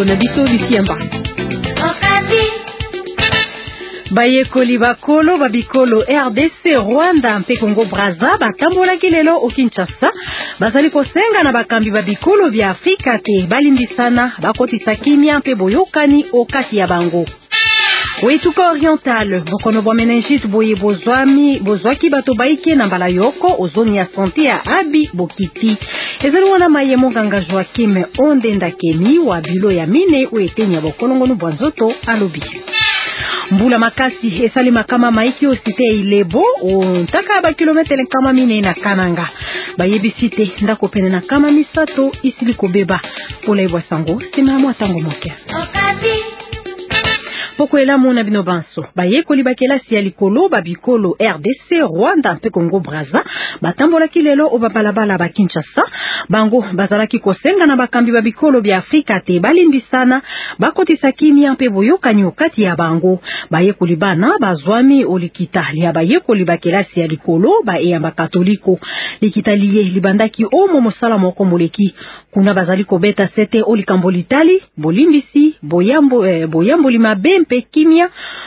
na biso bisiamba. Bayekoli bakolo babikolo RDC Rwanda mpe Congo Brazza batambolaki lelo o Kinshasa bazali kosenga na bakambi babikolo vya Afrika te balimbisana bakotisa kimia mpe boyokani okati ya bango. Wetuka oriental bokono bwa meningite boye bozwaki bato baike na mbala yoko ozoni ya santé ya Abi Bokiti ezali wana mayemo ganga Joachim Ondenda Keni wa bilo ya mine oetenya bokolongono bwa nzoto alobi. Mbula makasi esali makama maiki osite Ilebo ontaka ba kilometre nkama mine na Kananga bayebisite ndako pene na kama misato isili kobeba pola ibwa sango sima mwatango moke. Poko elamu na bino banso bayekoli bakelasi ya likolo babikolo RDC Rwanda mpe Congo Brazza batambolaki lelo obabalabala ba Kinshasa bango bazalaki kosenga na bakambi babikolo bya Afrika te balimbisana bakotisa kimia mpe boyokani okati ya bango bayekoli bana bazwami olikita lia bayekoli bakelasi ya likolo baeyamba katoliko likita liye libandaki omo mosala moko moleki kuna bazali kobeta sete olikambo litali bolimbisi boyambo limabe mpe kimia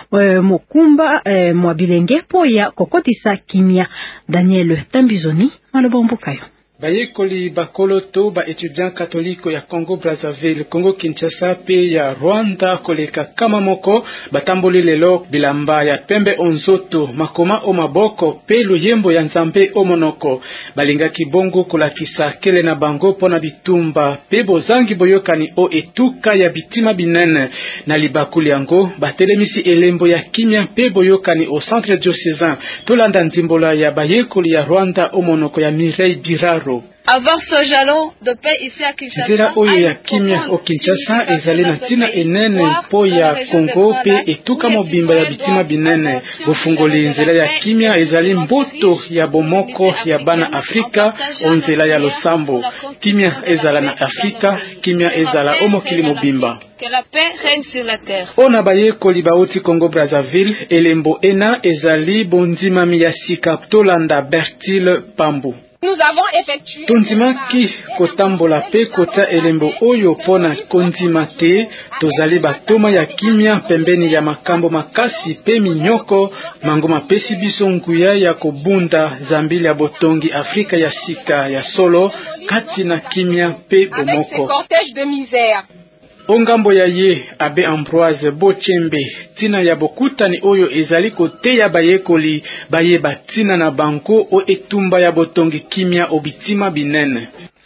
mokumba mwa bilenge po ya kokotisa kimia. Daniel Tambizoni malobombukayo. Bayekoli bakolo to ba étudiant catholique ya Congo Brazzaville, Congo Kinshasa pe ya Rwanda koleka kama moko batamboli lelo bilamba ya pembe onzoto makoma o maboko pe luyembo ya nzambe o monoko balingaki bongo kolakisa kele na bango pona bitumba pe bozangi boyokani o etuka ya bitima binene na libakuli yango batelemisi elembo ya kimia pe boyokani au centre diocésain tolanda nzimbola ya bayekoli ya Rwanda o monoko ya Mireille Biraro. Avoir ce jalon de paix ici à Kinshasa. Zera oyo ya kimia o Kinshasa ezali na tina enene po ya Congo pe etuka mobimba ya bitima binene. Bofungoli nzela ya kimia ezali mboto ya bomoko ya bana Afrika onzela ya losambo. Kimia ezala na Afrika, kimia ezala omokili mobimba. Que la paix règne sur la terre. Ona bayekoli bauti Congo Brazzaville elembo ena ezali bondima miyasika tolanda Bertile Pambu. Nous avons effectué Tondimaki kotambola pe kota elembo oyo pona kondima te tozali batoma ya kimia pembeni ya makambo makasi pe minyoko mangoma pesi biso nguya ya kobunda zambili ya botongi Afrika ya sika ya solo kati na kimia pe bomoko. Cortège de misère. Ongambo ya ye Abe Ambroise Bochembe tina ya bokutani oyo ezali kote ya bayekoli baye batina na banko o etumba ya botongi kimia obitima binene.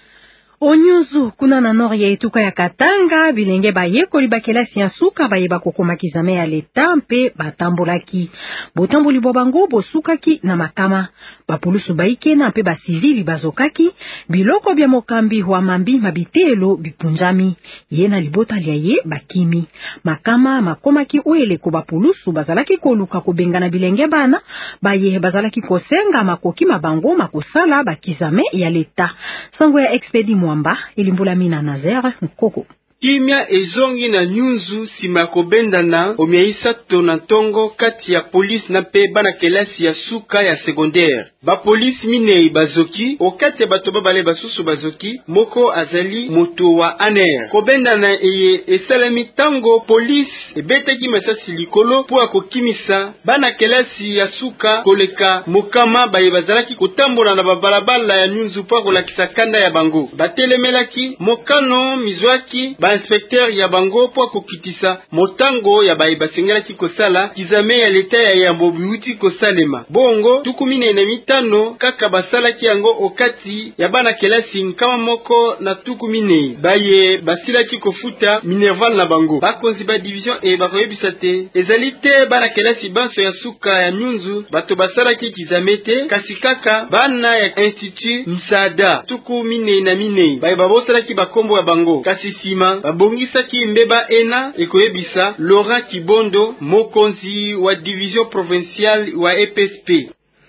Onyuzu kuna na nord ya etuka ya Katanga bilenge bayekoli bakelasi ya suka baye bakokoma kizame ya leta mpe batambolaki botamboli bwa bango bosukaki na makama bapulusu baike na mpe basivili bazokaki biloko bya mokambi wa mambi mabitelo bipunjami ye na libota lia ye bakimi makama makomaki oeleko bapulusu bazalaki koluka kubengana bilenge bana baye bazalaki kosenga makoki mabango makosala bakizame ya leta sango ya expedi Mwamba ilimbula mina Nazaire Nkoko. Kimia ezongi na nyunzu sima kobendana omiaisa tona tongo kati ya polisi na pe bana kelasi ya suka ya secondaire. Ba polisi minei bazoki okati ya bato babale basusu bazoki moko azali moto wa aner. Kobendana eye esalemi tango polisi ebetaki masasi likolo po akokimisa bana kelasi ya suka koleka mokama baye bazalaki kotambola na babalabala ya nyunzu po kolakisa kanda ya bango. Batelemelaki mokano mizwaki ba inspecteur ya bango po kokitisa motango ya baye basengelaki kosala kizame ya leta ya yambo biuti kosalema. Bongo tukumine na mitano kaka basalaki yango okati ya bana kelasi nkama moko na tukumine baye basilaki kofuta minerval na bango. Bakonzi ba division e bakoyebisa te ezali te bana kelasi banso ya suka ya nyunzu bato basalaki kizame te kasi kaka bana ya institut Msaada tukumine na mine baye babosalaki bakombo ya bango kasi sima babongisaki mbeba ena ekoyebisa Laurent Kibondo mokonzi wa division provinciale wa EPSP.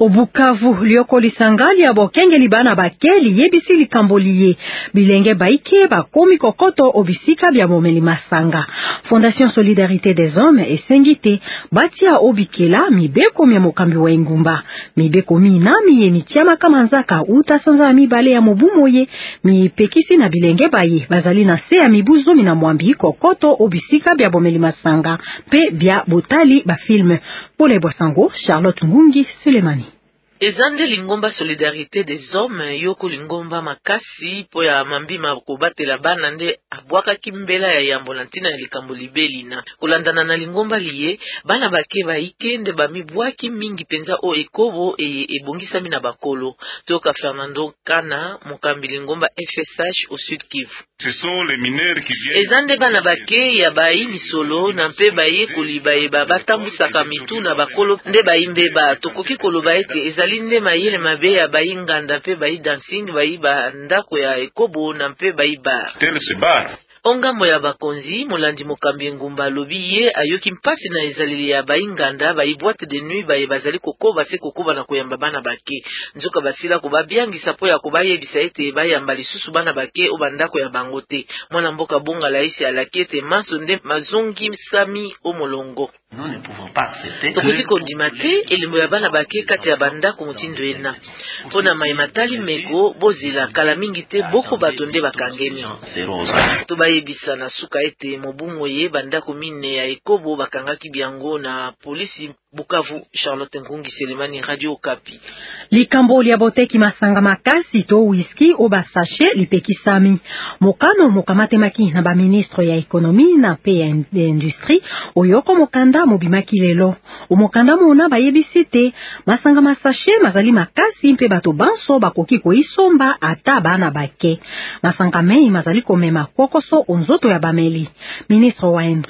Obukavu lioko lisangali ya bokenge libana bakeli yebisi likamboliye bilenge baike bakomi kokoto obisika bya bomeli masanga. Fondation Solidarité des Hommes esengite batia obikela mibeko mya mokambi wa engumba mibeko minami ye mitiama kamanzaka utasanza mibale ya mobumoye mipekisi na bilenge baye bazali na se ya mibuzo mina mwambi kokoto obisika bya bomeli masanga pe bya botali ba film. Pole Bosango, Charlotte Ngungi, Sulemani. Ezande lingomba Solidarité des Hommes yoko lingomba makasi po ya mambima kobatela bana nde abwaka kimbela ya yambo na ntina ya likambo libelina kulandana na lingomba liye bana bake baike nde bamibwaki mingi penza o ekobo ebongisami na bakolo toka Fernando Kana mokambi lingomba FSH au Sud Kivu. Ce sont les mineurs qui viennent. Ezande bana bake ya bayi misolo na mpe baye koliba eba batambusaka mitu na bakolo nde bayimbeba tokoki koloba ete ezali nde mayele mabe ya bayi nganda mpe bayi dancing bayi ba ndako ya ekobo na mpe bayi bar. Tel se bar. Ongambo ya bakonzi molandi mokambi ngumba lobi ye ayoki mpasi na ezaleli ya bayi nganda bayi boîte de nuit baye bazali kokoba se kokoba na koyamba bana bake nzoka basila ko babiangisa po ya kobayebisa ete bayamba lisusu bana bake o bandako ya bangote mwana mboka bonga laisi alakete maso nde mazongi sami o molongo. Nous ne pouvons pas accepter tokoki kondima te elembo ya bana bake kati ya bandako motindo ena mpona mayematali meko bozela kala mingi te boko bato nde bakangemi tobayebisa na suka ete mobumo ye bandako mine ya ekobo bakangaki biango na polisi Bukavu. Charlotte Ngungi, Sulemani, Radio Okapi. Likambo lia boteki masanga makasi to whisky o basashe lipekisami. Mokano mokamate maki na ba ministre ya ekonomi na pe ya industrie oyoko mokanda mobimaki lelo. O mokanda mona bayebisite masanga masashe mazali makasi mpe bato banso bakoki ko isomba ata bana bake. Masanga mei mazali komema kokoso onzoto ya bameli. Ministre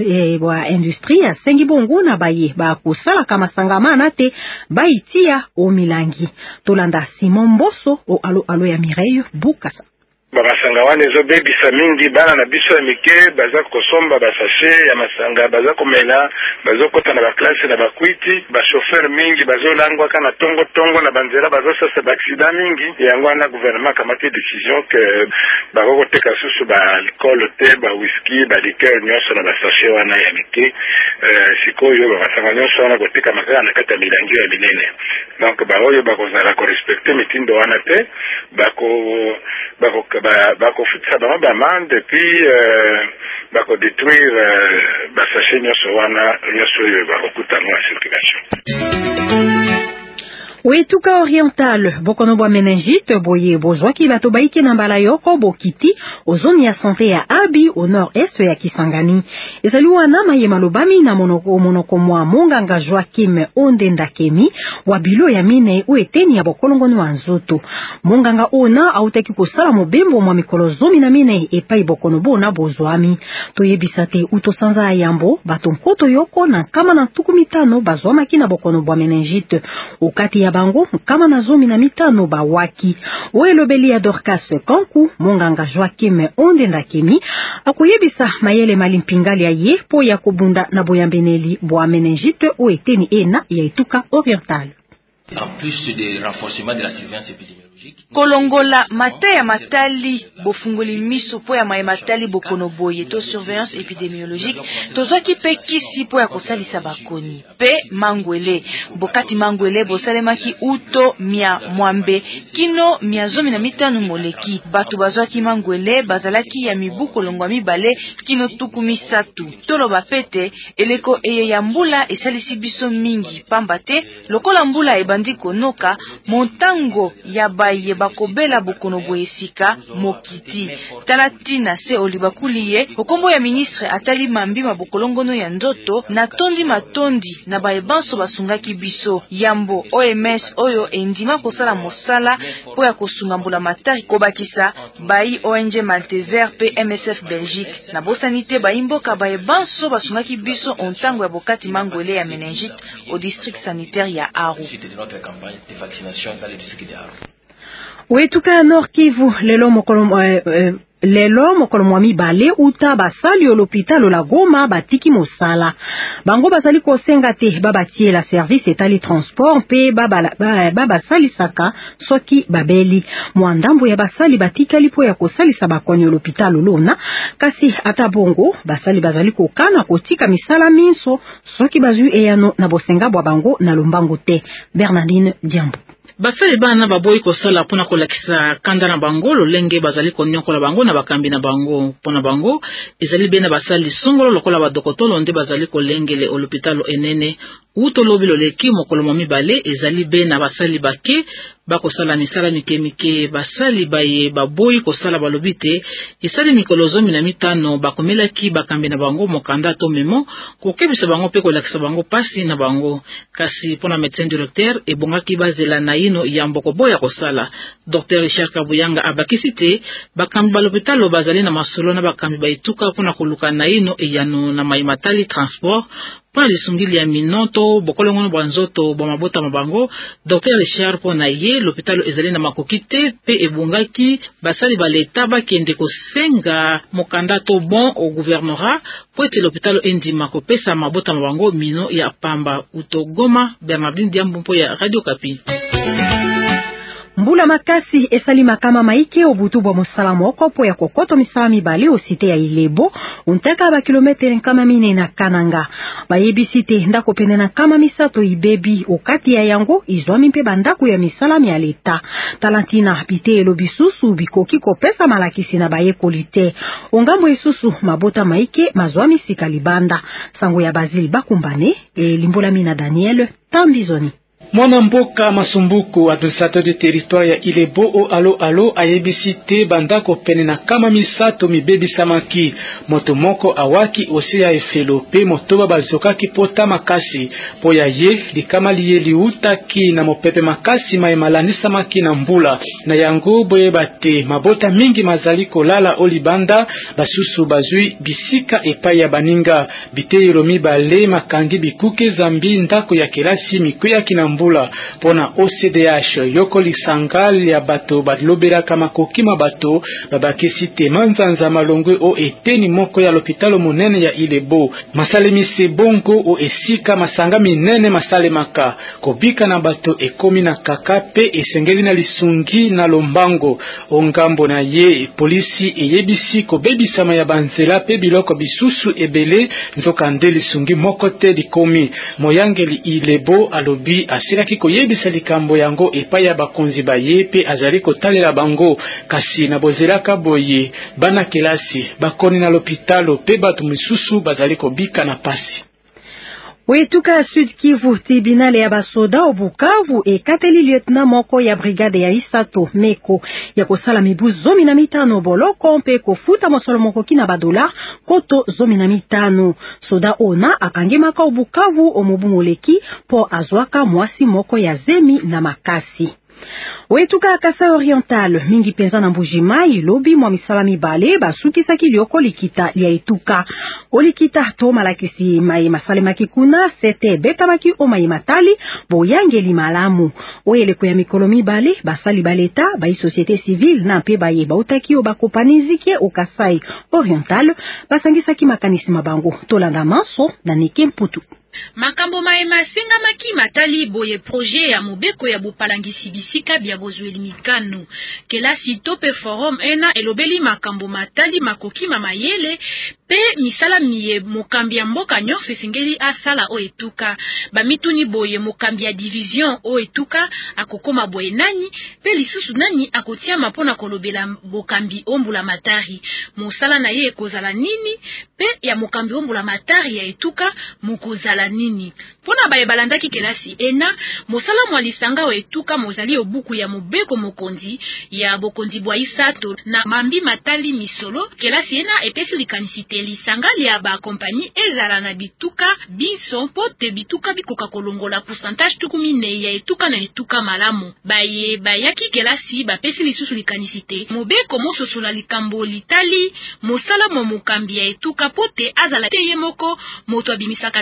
wa industrie asengi bongo na baye ba kusala kama sangamana te baitia o milangi. Tolanda Simon Mboso o alo ya Mireille Bukasa. Masanga wane zo bebisa mingi bana na biso ya mike baza kosomba basashe ya masanga baza komela bazo kota na baklase na bakwiti ba chauffeur mingi bazo langwa kana tongo na banzela bazo sasa ba accident mingi yango na gouvernement kamati décision que bako teka susu ba alcool te ba whisky ba liqueur nyonso na basashe wana ya mike sikoyo ba masanga nyonso wana koteka makana na kata milangi ya minene donc ba oyo bako zala ko respecter mitindo wana te bako futsa ba mande puis bako détruire basashe nyonso wana nyonso yo bako kutana na circulation. Wetuka oriental bokono meningite boye bozwaki bato baike na mbala yoko bokiti ozoni ya santé ya Abi au nord-est ya Kisangani. Ezali wana maye malobami na monoko mwa monganga Joachim Ondendakemi wa bilo ya mine ueteni ya bokolongoni wa nzoto. Monganga ona autaki kosala mobembo mwa mikolo zomi na mine epai bokono bona bozwami. Toyebisa te utosanza ayambo bato nkoto yoko na kama na tuku mitano bazwamaki na bokono bwa meningite ukati ya bango kama na zomi na mitano bawaki. Oelobeli ya Dorcas Kanku monganga Joachim Ondendakemi akuyebisa mayele malimpingali ya ye po ya kobunda na boyambeneli bwa meningite oeteni ena ya Etuka oriental. En plus des renforcements de la surveillance épidémiologique, kolongola mata ya matali bofungoli miso po ya matali bokono boye to surveillance épidémiologique tozwaki pe kisi po ya kosalisa bakoni pe mangwele bokati mangwele bosalemaki uto mia mwambe kino mia zomi na mitano moleki bato bazwaki mangwele bazalaki ya mibu kolongwa mibale kino tuku misatu toloba pete eleko eye ya mbula esalisi biso mingi pamba te lokola mbula ebandi konoka montango ya baye bakobela bokono boyesika mokiti talatina se olibakuliye okombo ya ministre atali mambi mabokolongono ya ndoto na tondi matondi na baebanso basungaki biso yambo OMS oyo endima kosala mosala po ya kosunga mbula matari kobakisa bayi ONG Malteser pe MSF Belgique na bosanite baimboka baebanso basungaki biso ontango ya bokati mangwele ya meningite au district sanitaire ya Aru. Wetuka Nord Kivu lelo lelo mokolo mwami bale uta basali yo l'hôpital la Goma batiki mosala bango bazali kosenga te babatie la service etali transport pe basali saka soki babeli mwandambo ya basali batikali po ya kosalisa bakoni yo l'hôpital lona kasi ata bongo basali bazali kokana kotika misala minso soki bazui eyano na bosenga bwa bango na lombango te. Bernardine Diambo. Basali bana baboyi kosala pona kolakisa kanda na bango lolenge bazali konyokola bango na bakambi na bango pona bango ezali bena basali songolo lokola badokotolo nde bazali kolengele olopitalo enene uto lobi loleki mokolo momi bale ezali bena basali bake bakosala misala mikemike basali baye baboyi kosala balobite esali mikolo 15 bakomelaki bakambi na bango mokanda to memo kokebisa bango pe kolakisa bango pasi na bango kasi pona médecin directeur ebongaki bazela na ino ya mboko boya kosala. Dr Richard Kabuyanga abakisi te bakambi balopitalo bazali na masolo na bakambi baituka pona koluka na ino eyano na maimatali transport pona lisungili ya minoto bokolongono bwanzoto bomabota mabango. Dr Richard pona ye l'hôpital ezali na makoki te pe ebongaki basali baleta bakende kosenga mokanda to bon au gouvernorat po ete l'hôpital endima kopesa mabota mabango mino ya pamba. Utogoma, Bernardine Diambo mpo ya Radio Kapi. Mbula makasi esali makama maike obutu bwa mosala moko po ya kokoto misala mibale osite ya Ilebo unteka ba kilometre nkama mine na Kananga bayebisite ndako pene na kama misato ibebi okati ya yango izwami mpe bandako ya misala ya leta talantina bite elobisusu bikoki kopesa malakisi na bayekoli te ongambo isusu mabota maike mazwami sika libanda sango ya Bazili Bakumbane limbola mina Daniel Tambizoni. Mwana mboka Masumbuku administrateur de territoire ya Ilebo o alo ayebisite bandako pene na kama misato mibebi samaki moto moko awaki osi ya efelope motoba bazokaki pota makasi po ya ye likama liye liutaki na mopepe makasi maemalani samaki na mbula na yango boye bate mabota mingi mazali kolala olibanda basusu bazui bisika epai ya baninga biteyelo mibale makangi bikuke zambi ndako ya kelasi mikuya kinambula pona OCDH yoko lisangal ya bato badlobera kama kokima bato babakisi te manzanza malongwe o eteni moko ya l'hôpital monene ya Ilebo masalemisi bongo o esika masanga minene masalemaka kobika na bato ekomi na kaka pe esengeli na lisungi na lombango ongambo na ye polisi eyebisi kobebisama ya banzela pe biloko bisusu ebele nzokande lisungi moko te likomi moyangeli Ilebo alobi asilaki koyebisa likambo yango epai ya bakonzi baye pe azali kotalela bango kasi na bozelaka boye bana kelasi bakoni na l'hôpital pe bato misusu bazali kobika na pasi. Wetuka Sud Kivu tribunal ya basoda o Bukavu ekateli lieutenant moko ya brigade ya Isato Meko ya kosala mibu 15 boloko mpe kofuta mosolo moko kina badola koto 15 soda ona akangimaka o Bukavu o mobumoleki po azwaka mwasi moko ya zemi na makasi. Wetuka Kasa Oriental mingi penza na Mbujimai lobi mwa misala mibale basukisaki lioko likita lia etuka olikita to malakisi mai masale makikuna sete beta maki o mai matali boyangeli malamu oyele ko ya mikolo mibale basali baleta bai société civile na pe baye bautaki o bakopanizike o Kasai Oriental basangisaki makanisi mabango tolanda manso na Nikemputu. Makambo maema singa maki matali boye projet ya mobeko ya bopalangisi bisika bya bozweli mikano kelasi tope forum ena elobeli makambo matali makoki mamayele pe misala miye mokambi ya mboka nyonso esengeli asala o etuka bamituni boye mokambi ya division o etuka akokoma boye nani pe lisusu nani akotia mapona kolobela bokambi ombula matari mosala na ye ekozala nini pe ya mokambi ombula matari ya etuka mokozala nini pona baye balandaki kelasi ena mosala mwa lisanga o etuka mozali obuku ya mobeko mokonzi ya bokonzi bwa Isato na mambi matali misolo kelasi ena epesi likanisite lisanga ya ba kompani ezala na bituka biso pote bituka bikoka kolongola pourcentage tukumine ya etuka na etuka malamu baye bayaki kelasi bapesi lisusu likanisite mobeko mososola likambo litali mosala mo mokambi ya etuka pote azala te ye moko moto abimisaka misolo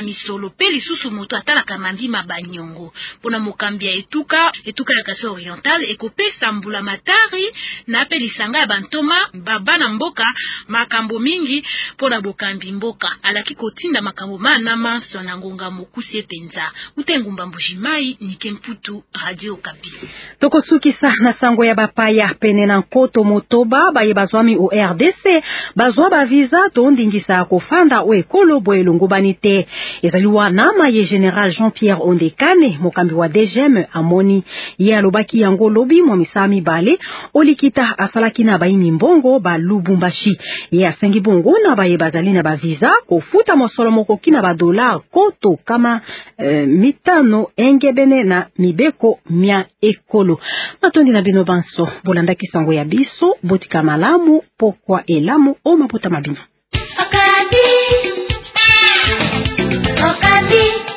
ekolo pe lisusu moto atala kamandi mabanyongo pona mokambi ya etuka ya Kasai Oriental ekopesa mbula matari na pe lisanga bantoma babana mboka makambo mingi pona bokambi mboka alaki kotinda makambo manama sona ngonga mokusi penza utengumba mbujimai nikemputu Radio Okapi. Tokosukisa na sango ya bapaya pene na nkoto motoba baye bazwami o RDC bazwa ba visa to ndingisa kofanda o ekolo boelungu banite ezaliwa nama ye General Jean-Pierre Ondekane mokambi wa DGM amoni ye alobaki yango lobi mo misami bale olikita asalaki na baini mbongo ba Lubumbashi ye asengi bongo na baye bazali na ba visa kofuta mosolo moko kina ba dollar koto kama mitano engebene na mibeko mia ekolo matondi na bino banso bolanda kisango ya biso botika malamu pokwa elamu o maputa mabino. Okapi.